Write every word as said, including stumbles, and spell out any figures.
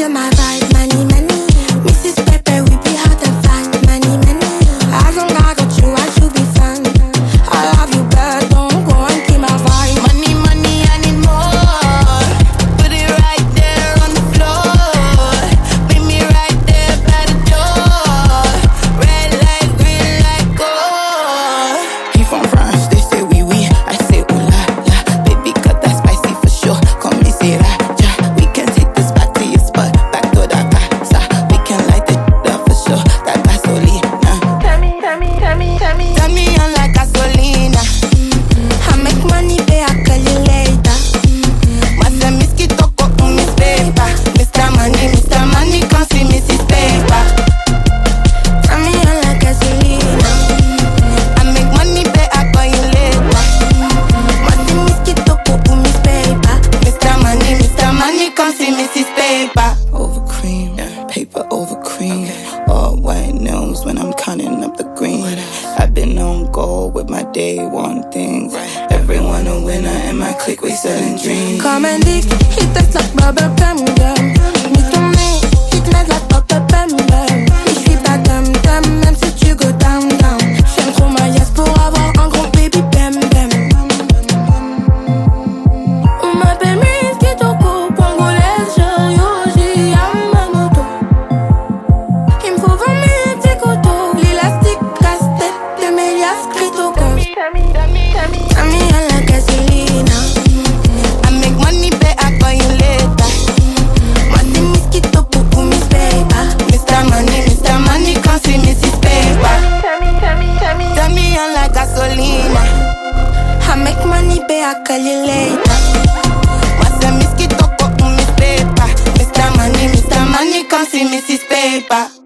you're my vibe, money, money. Missus Pepe, we be hard and fine, money, money. As long as I got you, I should be fine. I love you, but don't go and keep my vibe. Money, money, I need more. Put it right there on the floor. Meet me right there by the door. Red light, green light, go. He from France, they say oui oui, I say ooh la la. Baby got that spicy for sure, come me say raja. We can take this back to your spot, back to the casa. We can light it up for sure, that gasolina. Tell me, tell me, tell me, tell me. Turn me on like gasolina. I make money, pay, I call you later. Masa miski toko on Miss Paper. Mister Money, Mister Money, come see Missus Paper. Tell me I like gasolina. I make money, pay, I call you later. Masi miski toko on Miss Paper. Mister Money, Mister Money, come see Missus Paper. Over cream, paper over cream. All white nails when I'm counting up the green. I've been on goal with my day one things. Everyone a winner in my clique, we selling dreams. Comme un dick, il taste like bubble gum gum. Ni ton nez, il te met like bubble gum gum. Je suis pas dum dum, même si tu go down down. J'aime trop ma yasse pour avoir un gros baby bam bam. On m'appelle Miss Kitoko, congolaise, Yoji, Yamamoto. Il me faut vingt mille petits coteaux, l'élastique casse-tête de mes liasses crypto-com. Tell me I like gasolina. I make money, pay, I call you later. Masi miski toko on Miss Paper. Mister Money, Mister Money, come see Missus Paper. Tell me, tell me, tell me. Turn me on like gasolina. I make money, pay, I call you later. Masa miski toko on Miss Paper. Mister Money, Mister Money, come see Missus Paper.